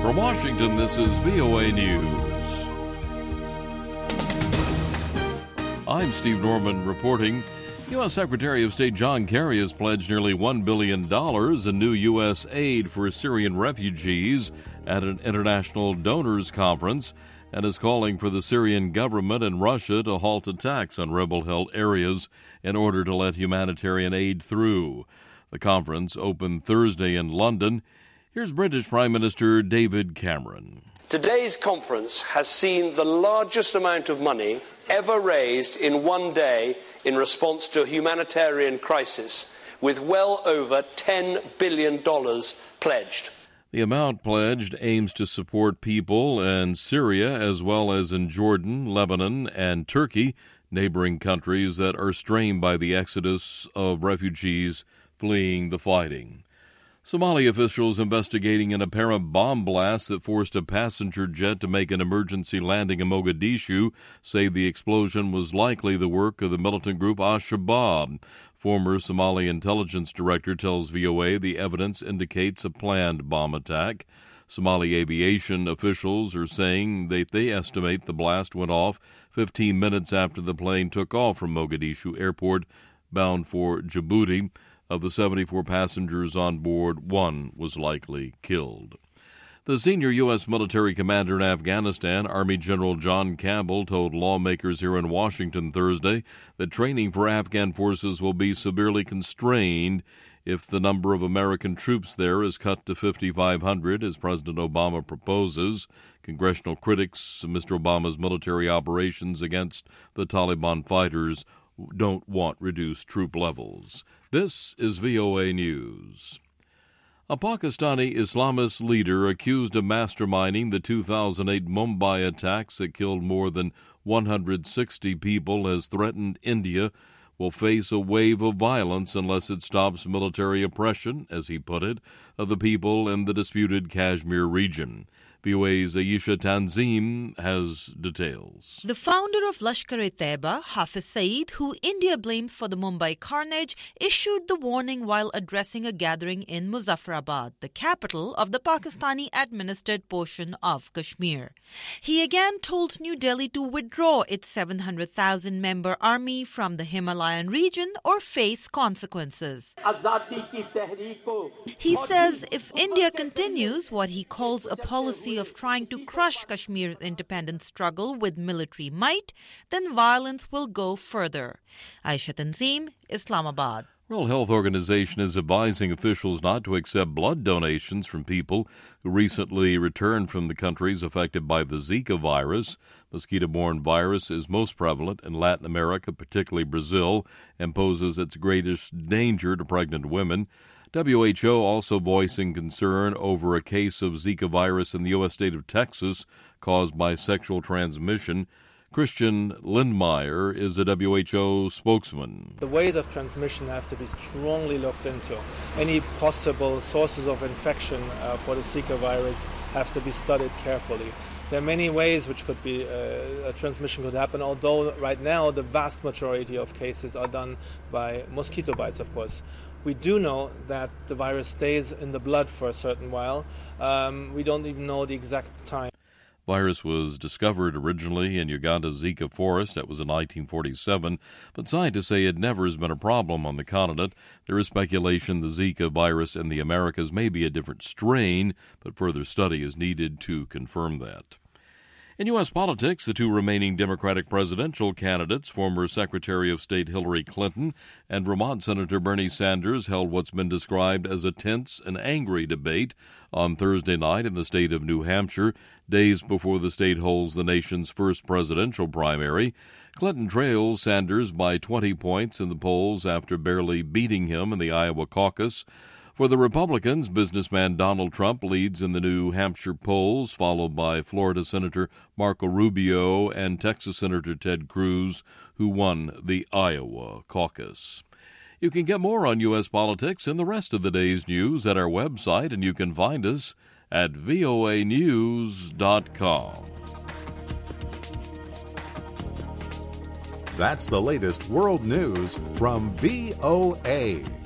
From Washington, this is VOA News. I'm Steve Norman reporting. U.S. Secretary of State John Kerry has pledged nearly $1 billion in new U.S. aid for Syrian refugees at an international donors conference and is calling for the Syrian government and Russia to halt attacks on rebel-held areas in order to let humanitarian aid through. The conference opened Thursday in London. Here's British Prime Minister David Cameron. Today's conference has seen the largest amount of money ever raised in one day in response to a humanitarian crisis, with well over $10 billion pledged. The amount pledged aims to support people in Syria as well as in Jordan, Lebanon, and Turkey, neighboring countries that are strained by the exodus of refugees fleeing the fighting. Somali officials investigating an apparent bomb blast that forced a passenger jet to make an emergency landing in Mogadishu say the explosion was likely the work of the militant group Al-Shabaab. Former Somali intelligence director tells VOA the evidence indicates a planned bomb attack. Somali aviation officials are saying that they estimate the blast went off 15 minutes after the plane took off from Mogadishu airport bound for Djibouti. Of the 74 passengers on board, one was likely killed. The senior U.S. military commander in Afghanistan, Army General John Campbell, told lawmakers here in Washington Thursday that training for Afghan forces will be severely constrained if the number of American troops there is cut to 5,500, as President Obama proposes. Congressional critics of Mr. Obama's military operations against the Taliban fighters don't want reduced troop levels. This is VOA News. A Pakistani Islamist leader accused of masterminding the 2008 Mumbai attacks that killed more than 160 people has threatened India will face a wave of violence unless it stops military oppression, as he put it, of the people in the disputed Kashmir region. VOA's Ayesha Tanzim has details. The founder of Lashkar-e-Taiba, Hafiz Saeed, who India blames for the Mumbai carnage, issued the warning while addressing a gathering in Muzaffarabad, the capital of the Pakistani-administered portion of Kashmir. He again told New Delhi to withdraw its 700,000-member army from the Himalayan region or face consequences. He says if India continues what he calls a policy of trying to crush Kashmir's independence struggle with military might, then violence will go further. Aisha Tanzim, Islamabad. World Health Organization is advising officials not to accept blood donations from people who recently returned from the countries affected by the Zika virus. Mosquito-borne virus is most prevalent in Latin America, particularly Brazil, and poses its greatest danger to pregnant women. WHO also voicing concern over a case of Zika virus in the U.S. state of Texas caused by sexual transmission. Christian Lindmeier is a WHO spokesman. The ways of transmission have to be strongly looked into. Any possible sources of infection for the Zika virus have to be studied carefully. There are many ways which could be a transmission could happen, although right now the vast majority of cases are done by mosquito bites, of course. We do know that the virus stays in the blood for a certain while. We don't even know the exact time. Virus was discovered originally in Uganda's Zika forest. That was in 1947, but scientists say it never has been a problem on the continent. There is speculation the Zika virus in the Americas may be a different strain, but further study is needed to confirm that. In U.S. politics, the two remaining Democratic presidential candidates, former Secretary of State Hillary Clinton and Vermont Senator Bernie Sanders, held what's been described as a tense and angry debate on Thursday night in the state of New Hampshire, days before the state holds the nation's first presidential primary. Clinton trails Sanders by 20 points in the polls after barely beating him in the Iowa caucus. For the Republicans, businessman Donald Trump leads in the New Hampshire polls, followed by Florida Senator Marco Rubio and Texas Senator Ted Cruz, who won the Iowa caucus. You can get more on U.S. politics and the rest of the day's news at our website, and you can find us at voanews.com. That's the latest world news from VOA.